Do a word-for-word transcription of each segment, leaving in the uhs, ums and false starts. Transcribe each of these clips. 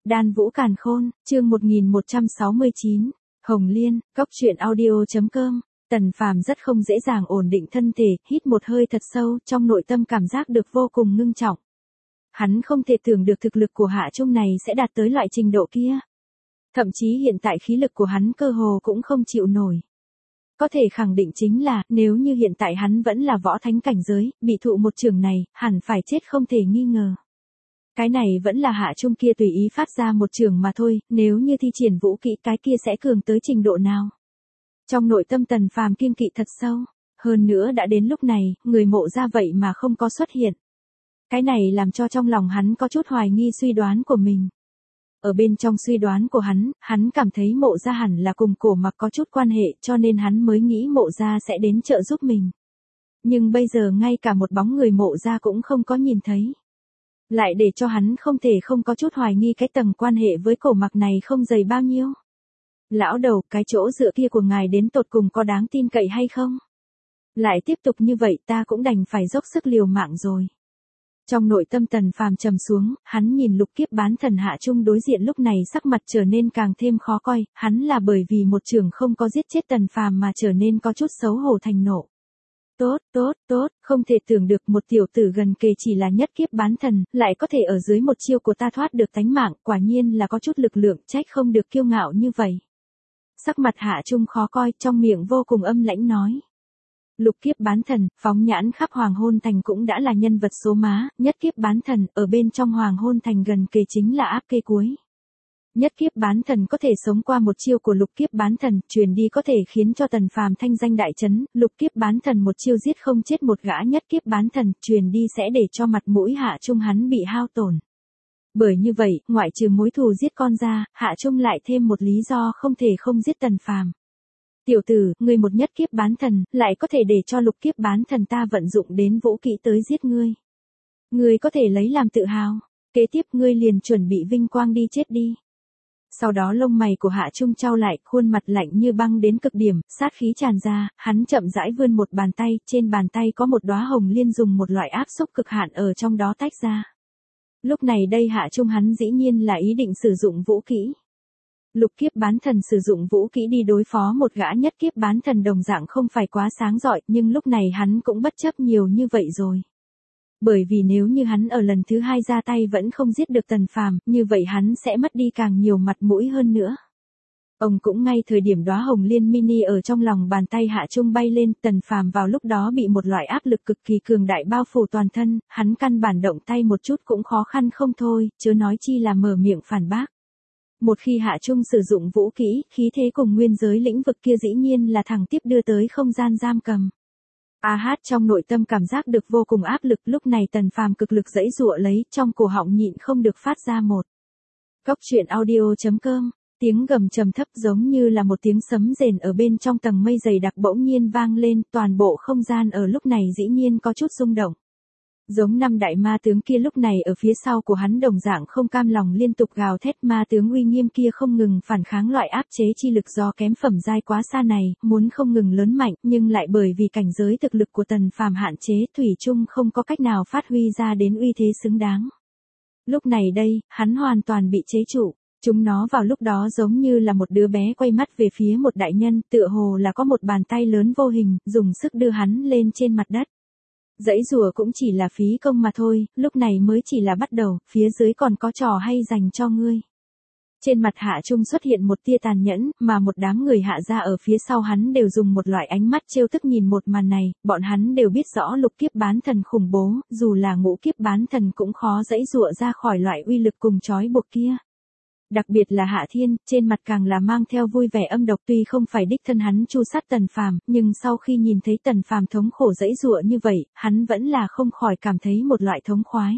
Đan Vũ Càn Khôn, chương một nghìn một trăm sáu mươi chín, Hồng Liên, Cốc truyện audio chấm com. Tần Phàm rất không dễ dàng ổn định thân thể, hít một hơi thật sâu, trong nội tâm cảm giác được vô cùng ngưng trọng. Hắn không thể tưởng được thực lực của Hạ Trung này sẽ đạt tới loại trình độ kia. Thậm chí hiện tại khí lực của hắn cơ hồ cũng không chịu nổi. Có thể khẳng định chính là, nếu như hiện tại hắn vẫn là võ thánh cảnh giới, bị thụ một trường này, hẳn phải chết không thể nghi ngờ. Cái này vẫn là Hạ Trung kia tùy ý phát ra một trường mà thôi, nếu như thi triển vũ kỹ cái kia sẽ cường tới trình độ nào. Trong nội tâm Tần Phàm kiêng kỵ thật sâu, hơn nữa đã đến lúc này, người Mộ Gia vậy mà không có xuất hiện. Cái này làm cho trong lòng hắn có chút hoài nghi suy đoán của mình. Ở bên trong suy đoán của hắn, hắn cảm thấy Mộ Gia hẳn là cùng Cổ Mặc có chút quan hệ cho nên hắn mới nghĩ Mộ Gia sẽ đến trợ giúp mình. Nhưng bây giờ ngay cả một bóng người Mộ Gia cũng không có nhìn thấy. Lại để cho hắn không thể không có chút hoài nghi cái tầng quan hệ với Cổ Mặc này không dày bao nhiêu. Lão đầu, cái chỗ dựa kia của ngài đến tột cùng có đáng tin cậy hay không? Lại tiếp tục như vậy ta cũng đành phải dốc sức liều mạng rồi. Trong nội tâm Tần Phàm trầm xuống, hắn nhìn lục kiếp bán thần Hạ Trung đối diện lúc này sắc mặt trở nên càng thêm khó coi, hắn là bởi vì một trường không có giết chết Tần Phàm mà trở nên có chút xấu hổ thành nộ. Tốt, tốt, tốt, không thể tưởng được một tiểu tử gần kề chỉ là nhất kiếp bán thần, lại có thể ở dưới một chiêu của ta thoát được tánh mạng, quả nhiên là có chút lực lượng, trách không được kiêu ngạo như vậy. Sắc mặt Hạ Trung khó coi, trong miệng vô cùng âm lãnh nói. Lục kiếp bán thần, phóng nhãn khắp Hoàng Hôn Thành cũng đã là nhân vật số má, nhất kiếp bán thần, ở bên trong Hoàng Hôn Thành gần kề chính là áp kê cuối. Nhất kiếp bán thần có thể sống qua một chiêu của lục kiếp bán thần, truyền đi có thể khiến cho Tần Phàm thanh danh đại chấn, lục kiếp bán thần một chiêu giết không chết một gã nhất kiếp bán thần, truyền đi sẽ để cho mặt mũi Hạ Trung hắn bị hao tổn. Bởi như vậy, ngoại trừ mối thù giết con ra, Hạ Trung lại thêm một lý do không thể không giết Tần Phàm. Tiểu tử, ngươi một nhất kiếp bán thần, lại có thể để cho lục kiếp bán thần ta vận dụng đến vũ kỹ tới giết ngươi. Ngươi có thể lấy làm tự hào, kế tiếp ngươi liền chuẩn bị vinh quang đi chết đi. Sau đó lông mày của Hạ Trung chau lại, khuôn mặt lạnh như băng đến cực điểm, sát khí tràn ra, hắn chậm rãi vươn một bàn tay, trên bàn tay có một đóa hồng liên dùng một loại áp xúc cực hạn ở trong đó tách ra. Lúc này đây Hạ Trung hắn dĩ nhiên là ý định sử dụng vũ kỹ. Lục kiếp bán thần sử dụng vũ kỹ đi đối phó một gã nhất kiếp bán thần đồng dạng không phải quá sáng rọi, nhưng lúc này hắn cũng bất chấp nhiều như vậy rồi. Bởi vì nếu như hắn ở lần thứ hai ra tay vẫn không giết được Tần Phàm, như vậy hắn sẽ mất đi càng nhiều mặt mũi hơn nữa. Ông cũng ngay thời điểm đóa hồng liên mini ở trong lòng bàn tay Hạ Trung bay lên, Tần Phàm vào lúc đó bị một loại áp lực cực kỳ cường đại bao phủ toàn thân, hắn căn bản động tay một chút cũng khó khăn không thôi, chớ nói chi là mở miệng phản bác. Một khi Hạ Trung sử dụng vũ kỹ, khí thế cùng nguyên giới lĩnh vực kia dĩ nhiên là thẳng tiếp đưa tới không gian giam cầm. A hát trong nội tâm cảm giác được vô cùng áp lực, lúc này Tần Phàm cực lực giãy giụa lấy, trong cổ họng nhịn không được phát ra một. Cốc truyện audio chấm com, tiếng gầm trầm thấp giống như là một tiếng sấm rền ở bên trong tầng mây dày đặc bỗng nhiên vang lên, toàn bộ không gian ở lúc này dĩ nhiên có chút rung động. Giống năm đại ma tướng kia lúc này ở phía sau của hắn đồng dạng không cam lòng liên tục gào thét, ma tướng uy nghiêm kia không ngừng phản kháng loại áp chế chi lực do kém phẩm giai quá xa này, muốn không ngừng lớn mạnh, nhưng lại bởi vì cảnh giới thực lực của Tần Phàm hạn chế, thủy chung không có cách nào phát huy ra đến uy thế xứng đáng. Lúc này đây, hắn hoàn toàn bị chế trụ, chúng nó vào lúc đó giống như là một đứa bé quay mắt về phía một đại nhân, tựa hồ là có một bàn tay lớn vô hình, dùng sức đưa hắn lên trên mặt đất. Dãy rùa cũng chỉ là phí công mà thôi, lúc này mới chỉ là bắt đầu, phía dưới còn có trò hay dành cho ngươi. Trên mặt Hạ Trung xuất hiện một tia tàn nhẫn, mà một đám người Hạ gia ở phía sau hắn đều dùng một loại ánh mắt trêu tức nhìn một màn này, bọn hắn đều biết rõ lục kiếp bán thần khủng bố, dù là ngũ kiếp bán thần cũng khó dãy rụa ra khỏi loại uy lực cùng trói buộc kia. Đặc biệt là Hạ Thiên, trên mặt càng là mang theo vui vẻ âm độc, tuy không phải đích thân hắn chu sát Tần Phàm, nhưng sau khi nhìn thấy Tần Phàm thống khổ dãy giụa như vậy, hắn vẫn là không khỏi cảm thấy một loại thống khoái.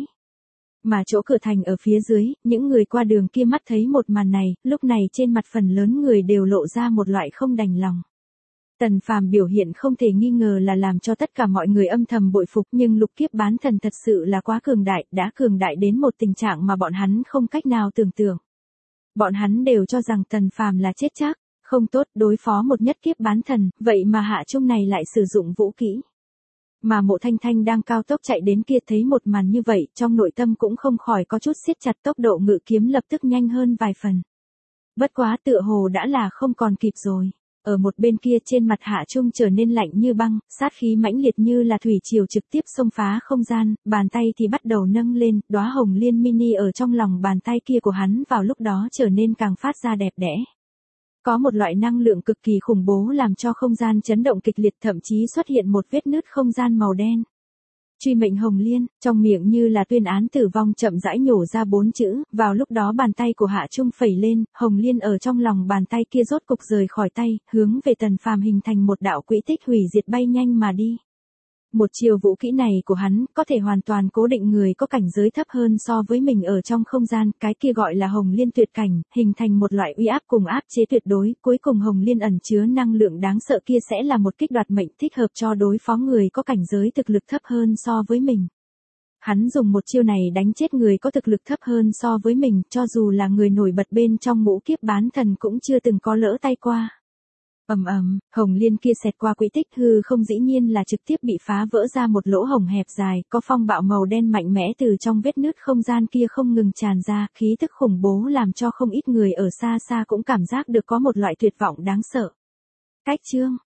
Mà chỗ cửa thành ở phía dưới, những người qua đường kia mắt thấy một màn này, lúc này trên mặt phần lớn người đều lộ ra một loại không đành lòng. Tần Phàm biểu hiện không thể nghi ngờ là làm cho tất cả mọi người âm thầm bội phục, nhưng lục kiếp bán thần thật sự là quá cường đại, đã cường đại đến một tình trạng mà bọn hắn không cách nào tưởng tượng. Bọn hắn đều cho rằng Tần Phàm là chết chắc, không tốt đối phó một nhất kiếp bán thần, vậy mà Hạ Trung này lại sử dụng vũ kỹ. Mà Mộ Thanh Thanh đang cao tốc chạy đến kia thấy một màn như vậy, trong nội tâm cũng không khỏi có chút siết chặt, tốc độ ngự kiếm lập tức nhanh hơn vài phần. Bất quá tựa hồ đã là không còn kịp rồi. Ở một bên kia trên mặt Hạ Trung trở nên lạnh như băng, sát khí mãnh liệt như là thủy triều trực tiếp xông phá không gian, bàn tay thì bắt đầu nâng lên, đóa hồng liên mini ở trong lòng bàn tay kia của hắn vào lúc đó trở nên càng phát ra đẹp đẽ. Có một loại năng lượng cực kỳ khủng bố làm cho không gian chấn động kịch liệt, thậm chí xuất hiện một vết nứt không gian màu đen. Truy mệnh Hồng Liên, trong miệng như là tuyên án tử vong chậm rãi nhổ ra bốn chữ, vào lúc đó bàn tay của Hạ Trung phẩy lên, Hồng Liên ở trong lòng bàn tay kia rốt cục rời khỏi tay, hướng về Tần Phàm hình thành một đạo quỹ tích hủy diệt bay nhanh mà đi. Một chiều vũ kỹ này của hắn, có thể hoàn toàn cố định người có cảnh giới thấp hơn so với mình ở trong không gian, cái kia gọi là Hồng Liên tuyệt cảnh, hình thành một loại uy áp cùng áp chế tuyệt đối, cuối cùng Hồng Liên ẩn chứa năng lượng đáng sợ kia sẽ là một kích đoạt mệnh thích hợp cho đối phó người có cảnh giới thực lực thấp hơn so với mình. Hắn dùng một chiêu này đánh chết người có thực lực thấp hơn so với mình, cho dù là người nổi bật bên trong ngũ kiếp bán thần cũng chưa từng có lỡ tay qua. Ầm ầm, Hồng Liên kia xẹt qua quỹ tích hư không dĩ nhiên là trực tiếp bị phá vỡ ra một lỗ hổng hẹp dài, có phong bạo màu đen mạnh mẽ từ trong vết nứt không gian kia không ngừng tràn ra, khí tức khủng bố làm cho không ít người ở xa xa cũng cảm giác được có một loại tuyệt vọng đáng sợ. Cách chương